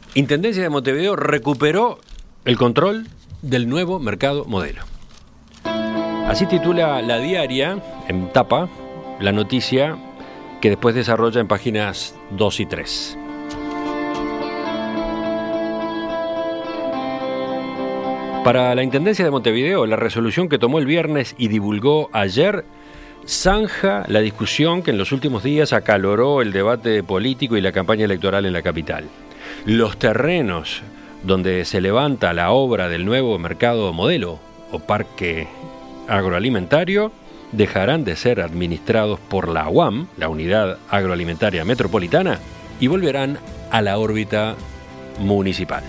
Intendencia de Montevideo recuperó el control del nuevo mercado modelo. Así titula La Diaria, en tapa, la noticia que después desarrolla en páginas 2 y 3. Para la Intendencia de Montevideo, la resolución que tomó el viernes y divulgó ayer zanja la discusión que en los últimos días acaloró el debate político y la campaña electoral en la capital. Los terrenos donde se levanta la obra del nuevo mercado modelo o parque agroalimentario dejarán de ser administrados por la UAM, la Unidad Agroalimentaria Metropolitana, y volverán a la órbita municipal.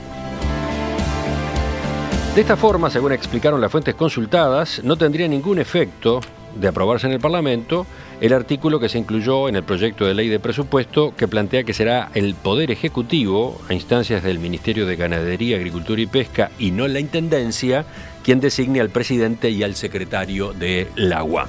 De esta forma, según explicaron las fuentes consultadas, no tendría ningún efecto de aprobarse en el Parlamento el artículo que se incluyó en el proyecto de ley de presupuesto que plantea que será el Poder Ejecutivo, a instancias del Ministerio de Ganadería, Agricultura y Pesca, y no la Intendencia, quien designe al presidente y al secretario de la UAM.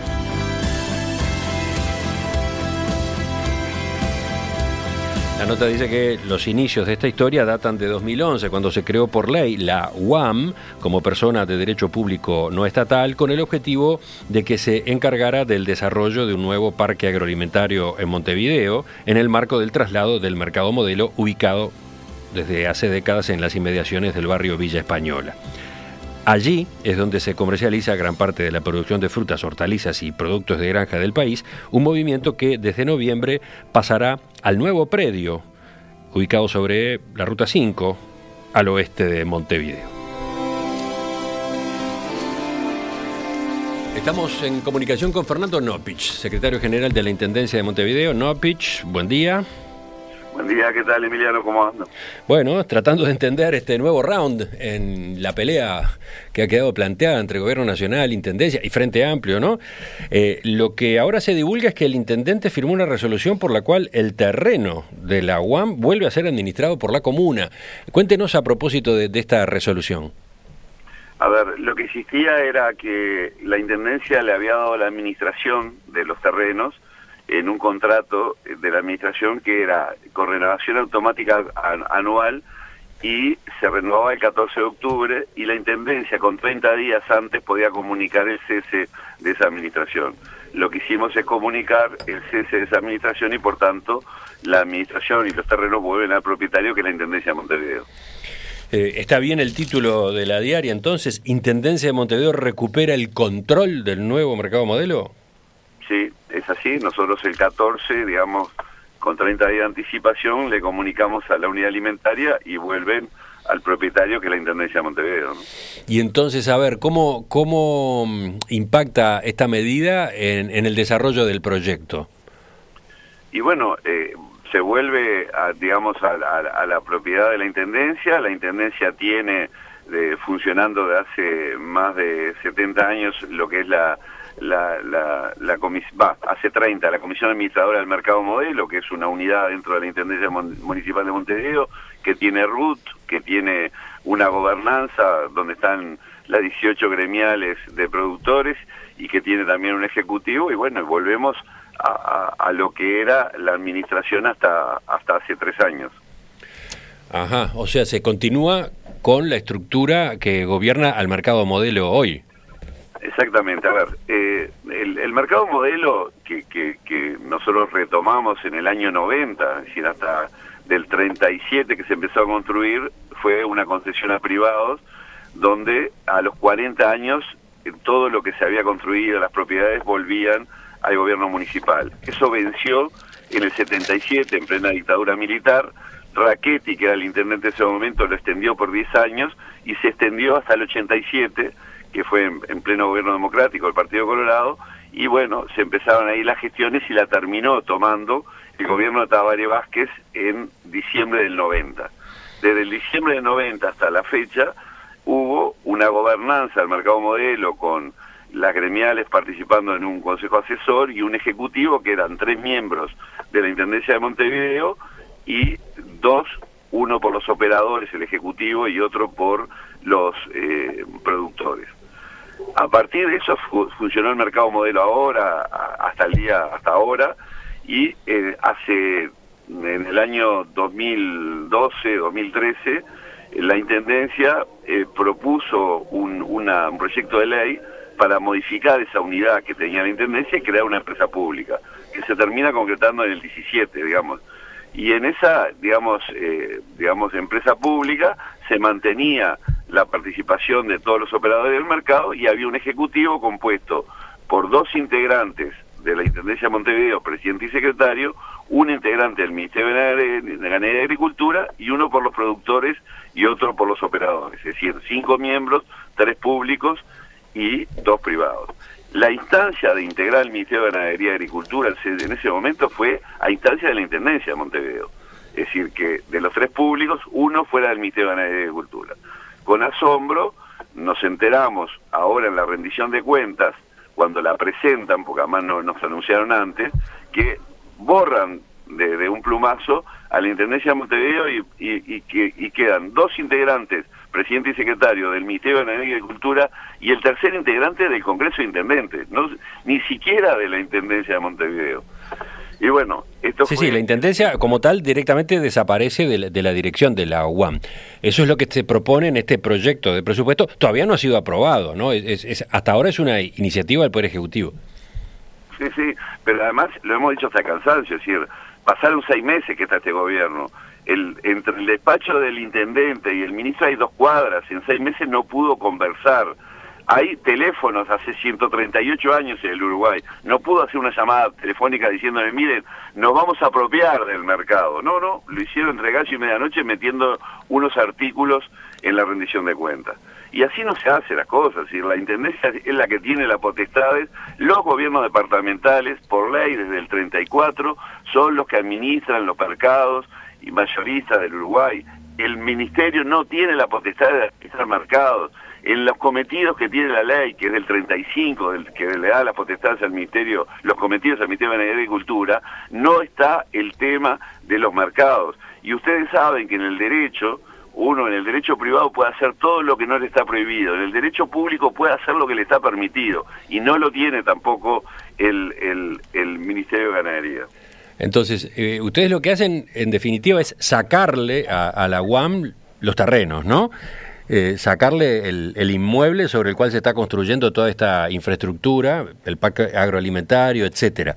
La nota dice que los inicios de esta historia datan de 2011, cuando se creó por ley la UAM como persona de derecho público no estatal, con el objetivo de que se encargara del desarrollo de un nuevo parque agroalimentario en Montevideo, en el marco del traslado del mercado modelo ubicado desde hace décadas en las inmediaciones del barrio Villa Española. Allí es donde se comercializa gran parte de la producción de frutas, hortalizas y productos de granja del país, un movimiento que desde noviembre pasará al nuevo predio, ubicado sobre la Ruta 5, al oeste de Montevideo. Estamos en comunicación con Fernando Nopich, secretario general de la Intendencia de Montevideo. Nopich, buen día. Buen día, ¿qué tal, Emiliano? ¿Cómo andas? Bueno, tratando de entender este nuevo round en la pelea que ha quedado planteada entre Gobierno Nacional, Intendencia y Frente Amplio, ¿no? Lo que ahora se divulga es que el intendente firmó una resolución por la cual el terreno de la UAM vuelve a ser administrado por la comuna. Cuéntenos a propósito de esta resolución. A ver, lo que existía era que la Intendencia le había dado la administración de los terrenos en un contrato de la administración que era con renovación automática anual y se renovaba el 14 de octubre y la Intendencia con 30 días antes podía comunicar el cese de esa administración. Lo que hicimos es comunicar el cese de esa administración y por tanto la administración y los terrenos vuelven al propietario que es la Intendencia de Montevideo. ¿Está bien el título de la diaria entonces? ¿Intendencia de Montevideo recupera el control del nuevo mercado modelo? Sí, es así. Nosotros el 14, digamos, con 30 días de anticipación, le comunicamos a la unidad alimentaria y vuelven al propietario que es la Intendencia de Montevideo, ¿no? Y entonces, a ver, ¿cómo impacta esta medida en el desarrollo del proyecto? Y bueno, se vuelve, digamos, a la propiedad de la Intendencia. La Intendencia tiene funcionando de hace más de 70 años lo que es hace 30, la Comisión Administradora del Mercado Modelo, que es una unidad dentro de la Intendencia Municipal de Montevideo, que tiene RUT, que tiene una gobernanza donde están las 18 gremiales de productores y que tiene también un ejecutivo, y bueno, volvemos a lo que era la administración hasta hace 3 años. Ajá, o sea, se continúa con la estructura que gobierna al mercado modelo hoy. Exactamente, a ver, el mercado modelo que nosotros retomamos en el año 90, es decir, hasta del 37 que se empezó a construir, fue una concesión a privados, donde a los 40 años todo lo que se había construido, las propiedades, volvían al gobierno municipal. Eso venció en el 77, en plena dictadura militar. Rachetti, que era el intendente de ese momento, lo extendió por 10 años y se extendió hasta el 87, que fue en pleno gobierno democrático, el Partido Colorado, y bueno, se empezaron ahí las gestiones y la terminó tomando el gobierno de Tabaré Vázquez en diciembre del 90. Desde el diciembre del 90 hasta la fecha hubo una gobernanza del mercado modelo con las gremiales participando en un consejo asesor y un ejecutivo que eran 3 miembros de la Intendencia de Montevideo y 2, uno por los operadores, el ejecutivo, y otro por los productores. A partir de eso funcionó el mercado modelo hasta ahora, y hace en el año 2012, 2013, la Intendencia propuso un proyecto de ley para modificar esa unidad que tenía la Intendencia y crear una empresa pública, que se termina concretando en el 17, digamos. Y en esa, digamos, empresa pública se mantenía la participación de todos los operadores del mercado y había un ejecutivo compuesto por 2 integrantes de la Intendencia de Montevideo, presidente y secretario, un integrante del Ministerio de Ganadería y Agricultura y uno por los productores y otro por los operadores, es decir, 5 miembros, 3 públicos y 2 privados. La instancia de integrar el Ministerio de Ganadería y Agricultura en ese momento fue a instancia de la Intendencia de Montevideo, es decir, que de los 3 públicos, uno fuera del Ministerio de Ganadería y Agricultura. Con asombro nos enteramos ahora en la rendición de cuentas, cuando la presentan, porque además no nos anunciaron antes, que borran de un plumazo a la Intendencia de Montevideo y quedan 2 integrantes, presidente y secretario del Ministerio de Ganadería y Agricultura, y el tercer integrante del Congreso de Intendentes, ni siquiera de la Intendencia de Montevideo. Y bueno, esto Sí, la Intendencia como tal directamente desaparece de la dirección de la UAM. Eso es lo que se propone en este proyecto de presupuesto. Todavía no ha sido aprobado, ¿no? Hasta ahora es una iniciativa del Poder Ejecutivo. Sí, pero además lo hemos dicho hasta cansancio, es decir, pasaron 6 meses que está este gobierno. Entre el despacho del intendente y el ministro hay 2 cuadras, en 6 meses no pudo conversar. Hay teléfonos hace 138 años en el Uruguay, no pudo hacer una llamada telefónica diciéndole, miren, nos vamos a apropiar del mercado. No, lo hicieron entre gallo y medianoche metiendo unos artículos en la rendición de cuentas. Y así no se hace las cosas, es decir, la Intendencia es la que tiene las potestades, los gobiernos departamentales, por ley desde el 34, son los que administran los mercados y mayoristas del Uruguay. El Ministerio no tiene la potestad de administrar mercados. En los cometidos que tiene la ley, que es del 35, que le da las potestades al Ministerio, los cometidos al Ministerio de Ganadería y Agricultura, no está el tema de los mercados. Y ustedes saben que en el derecho, uno en el derecho privado puede hacer todo lo que no le está prohibido, en el derecho público puede hacer lo que le está permitido, y no lo tiene tampoco el Ministerio de Ganadería. Entonces, ustedes lo que hacen, en definitiva, es sacarle a la UAM los terrenos, ¿no? Sacarle el inmueble sobre el cual se está construyendo toda esta infraestructura, el parque agroalimentario, etcétera.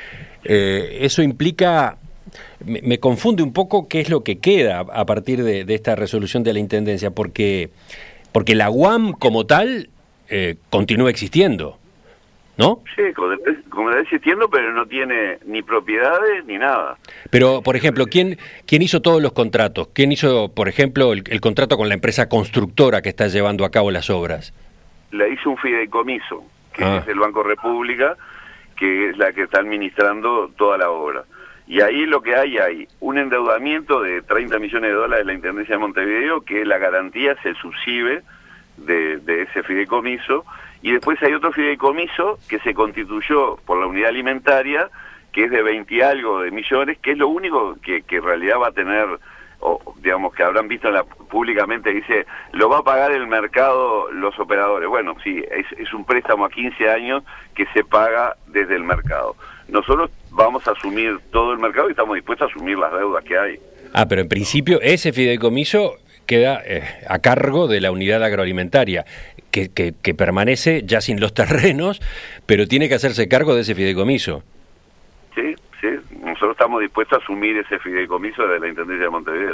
Eso implica, me confunde un poco qué es lo que queda a partir de esta resolución de la Intendencia, porque la UAM como tal continúa existiendo, ¿no? Sí, como está existiendo, pero no tiene ni propiedades ni nada. Pero, por ejemplo, ¿quién hizo todos los contratos? ¿Quién hizo, por ejemplo, el contrato con la empresa constructora que está llevando a cabo las obras? Le hizo un fideicomiso, que es el Banco República, que es la que está administrando toda la obra. Y ahí lo que hay un endeudamiento de $30 millones de la Intendencia de Montevideo, que la garantía se subsive de ese fideicomiso. Y después hay otro fideicomiso que se constituyó por la unidad alimentaria, que es de 20 y algo de millones, que es lo único que en realidad va a tener, o digamos que habrán visto públicamente, dice, lo va a pagar el mercado los operadores. Bueno, sí, es un préstamo a 15 años que se paga desde el mercado. Nosotros vamos a asumir todo el mercado y estamos dispuestos a asumir las deudas que hay. Pero en principio ese fideicomiso queda a cargo de la unidad agroalimentaria, que permanece ya sin los terrenos, pero tiene que hacerse cargo de ese fideicomiso. Sí, nosotros estamos dispuestos a asumir ese fideicomiso de la Intendencia de Montevideo.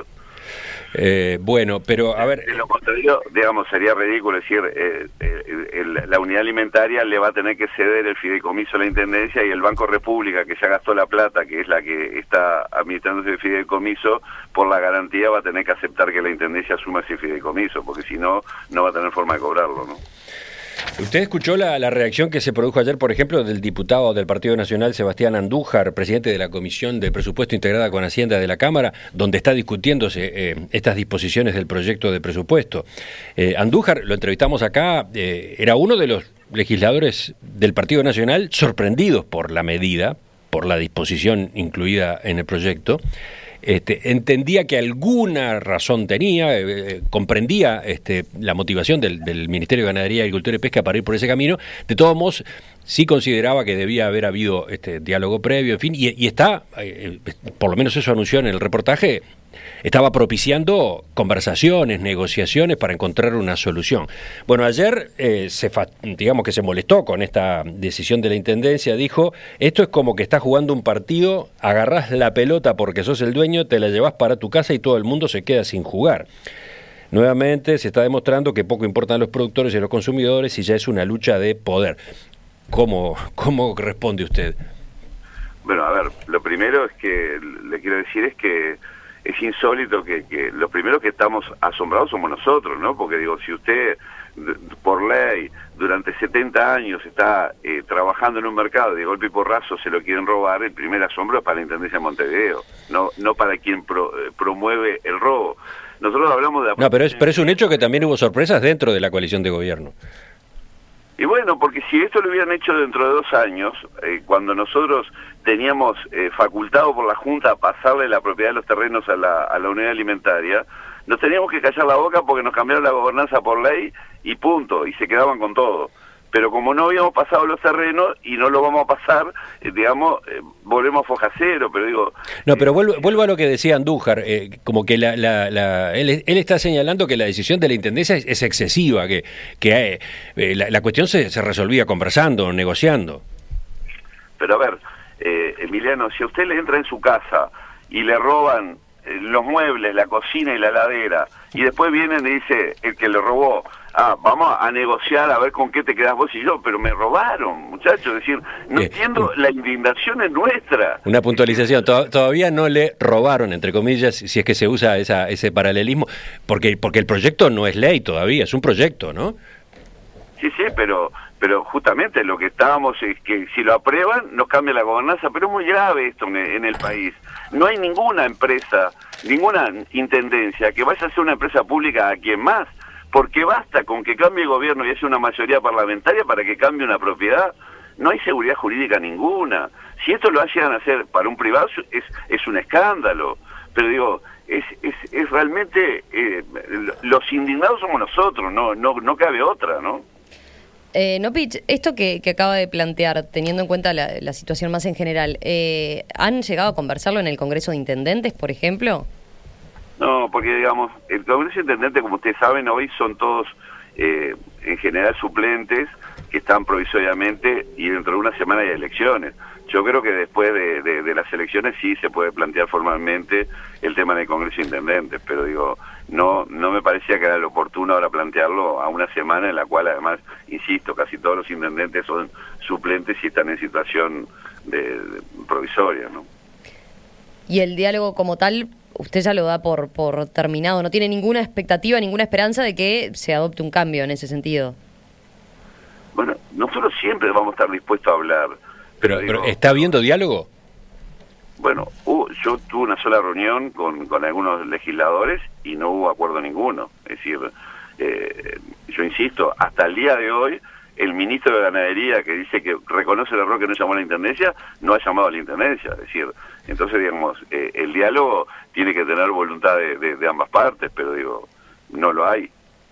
Bueno, pero a ver... En lo contrario, digamos, sería ridículo decir, la unidad alimentaria le va a tener que ceder el fideicomiso a la Intendencia y el Banco República, que ya gastó la plata, que es la que está administrando ese fideicomiso, por la garantía va a tener que aceptar que la Intendencia asuma ese fideicomiso, porque si no, no va a tener forma de cobrarlo, ¿no? ¿Usted escuchó la reacción que se produjo ayer, por ejemplo, del diputado del Partido Nacional, Sebastián Andújar, presidente de la Comisión de Presupuesto integrada con Hacienda de la Cámara, donde está discutiéndose estas disposiciones del proyecto de presupuesto? Andújar, lo entrevistamos acá, era uno de los legisladores del Partido Nacional sorprendidos por la medida, por la disposición incluida en el proyecto, entendía que alguna razón tenía, comprendía la motivación del Ministerio de Ganadería, Agricultura y Pesca para ir por ese camino. De todos modos, sí consideraba que debía haber habido diálogo previo, en fin, y está, por lo menos eso anunció en el reportaje, estaba propiciando conversaciones, negociaciones para encontrar una solución. Bueno, ayer digamos que se molestó con esta decisión de la Intendencia, dijo, esto es como que estás jugando un partido, agarrás la pelota porque sos el dueño, te la llevás para tu casa y todo el mundo se queda sin jugar. Nuevamente se está demostrando que poco importan los productores y los consumidores y ya es una lucha de poder. ¿Cómo responde usted? Bueno, a ver, lo primero es que le quiero decir es que es insólito que los primeros que estamos asombrados somos nosotros, ¿no? Porque digo, si usted por ley durante 70 años está trabajando en un mercado y de golpe y porrazo se lo quieren robar, el primer asombro es para la Intendencia de Montevideo, no para quien promueve el robo. Nosotros hablamos de... No, pero es un hecho que también hubo sorpresas dentro de la coalición de gobierno. Y bueno, porque si esto lo hubieran hecho dentro de 2 años, cuando nosotros teníamos facultado por la Junta a pasarle la propiedad de los terrenos a la unidad alimentaria, nos teníamos que callar la boca porque nos cambiaron la gobernanza por ley y punto, y se quedaban con todo. Pero como no habíamos pasado los terrenos y no lo vamos a pasar, volvemos a foja cero, pero digo... No, pero vuelvo a lo que decía Andújar, como que él está señalando que la decisión de la Intendencia es excesiva, que la cuestión se resolvía conversando, negociando. Pero a ver, Emiliano, si a usted le entra en su casa y le roban los muebles, la cocina y la heladera, y después vienen y dice el que le robó, vamos a negociar a ver con qué te quedás vos y yo, pero me robaron, muchachos, es decir, no entiendo, la indignación es nuestra. Una puntualización, todavía no le robaron, entre comillas, si es que se usa ese paralelismo, porque el proyecto no es ley todavía, es un proyecto, ¿no? Sí, pero justamente lo que estábamos es que si lo aprueban nos cambia la gobernanza, pero es muy grave esto en el país. No hay ninguna empresa, ninguna intendencia que vaya a ser una empresa pública a quien más, porque basta con que cambie el gobierno y haya una mayoría parlamentaria para que cambie una propiedad. No hay seguridad jurídica ninguna. Si esto lo hayan a hacer para un privado es un escándalo, pero digo, es realmente los indignados somos nosotros, no cabe otra, ¿no? Nopich, esto que acaba de plantear, teniendo en cuenta la situación más en general, ¿han llegado a conversarlo en el Congreso de Intendentes, por ejemplo? No, porque digamos, el Congreso de Intendentes, como ustedes saben, hoy son todos en general suplentes que están provisoriamente y dentro de una semana hay elecciones. Yo creo que después de las elecciones sí se puede plantear formalmente el tema del Congreso de Intendentes, pero digo, no me parecía que era lo oportuno ahora plantearlo a una semana en la cual además, insisto, casi todos los intendentes son suplentes y están en situación de provisoria, ¿no? Y el diálogo como tal, usted ya lo da por terminado, ¿no tiene ninguna expectativa, ninguna esperanza de que se adopte un cambio en ese sentido? Bueno, nosotros siempre vamos a estar dispuestos a hablar. Pero ¿está habiendo diálogo? Bueno, yo tuve una sola reunión con algunos legisladores y no hubo acuerdo ninguno. Es decir, yo insisto, hasta el día de hoy, el ministro de Ganadería, que dice que reconoce el error que no llamó a la Intendencia, no ha llamado a la Intendencia. Es decir, entonces, digamos, el diálogo tiene que tener voluntad de ambas partes, pero digo, no lo hay.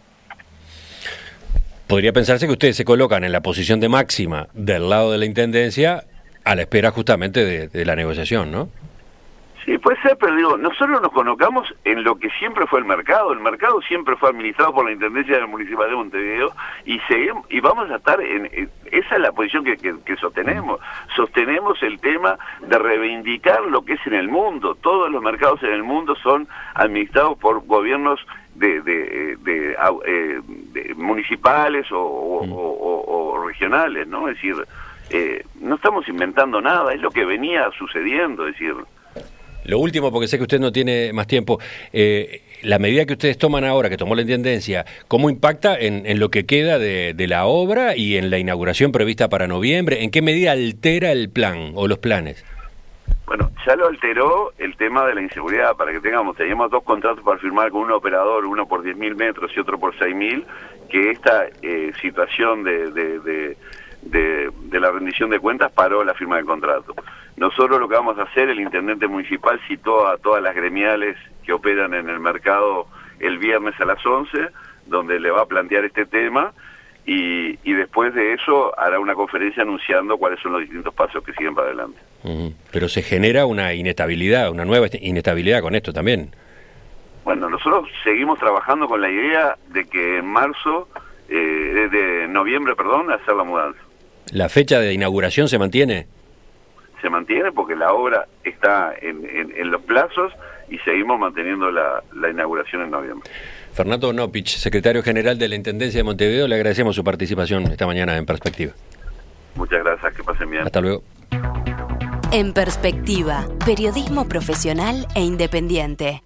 Podría pensarse que ustedes se colocan en la posición de máxima del lado de la Intendencia a la espera justamente de la negociación, ¿no? Sí, puede ser, pero digo, nosotros nos colocamos en lo que siempre fue el mercado. El mercado siempre fue administrado por la Intendencia del Municipal de Montevideo y vamos a estar esa es la posición que sostenemos. Sostenemos el tema de reivindicar lo que es en el mundo. Todos los mercados en el mundo son administrados por gobiernos de municipales o regionales, ¿no? Es decir, no estamos inventando nada, es lo que venía sucediendo, es decir... Lo último, porque sé que usted no tiene más tiempo, la medida que ustedes toman ahora, que tomó la Intendencia, ¿cómo impacta en lo que queda de la obra y en la inauguración prevista para noviembre? ¿En qué medida altera el plan o los planes? Bueno, ya lo alteró el tema de la inseguridad, para que teníamos 2 contratos para firmar con un operador, uno por 10.000 metros y otro por 6.000, que esta situación de la rendición de cuentas paró la firma del contrato. Nosotros lo que vamos a hacer, el intendente municipal citó a todas las gremiales que operan en el mercado el viernes a las 11, donde le va a plantear este tema, y después de eso hará una conferencia anunciando cuáles son los distintos pasos que siguen para adelante. Pero se genera una inestabilidad, una nueva inestabilidad con esto también. Bueno, nosotros seguimos trabajando con la idea de que en marzo, de noviembre, perdón, hacer la mudanza. ¿La fecha de inauguración se mantiene? Se mantiene porque la obra está en los plazos y seguimos manteniendo la inauguración en noviembre. Fernando Nopich, secretario general de la Intendencia de Montevideo, le agradecemos su participación esta mañana en Perspectiva. Muchas gracias, que pasen bien. Hasta luego. En Perspectiva, periodismo profesional e independiente.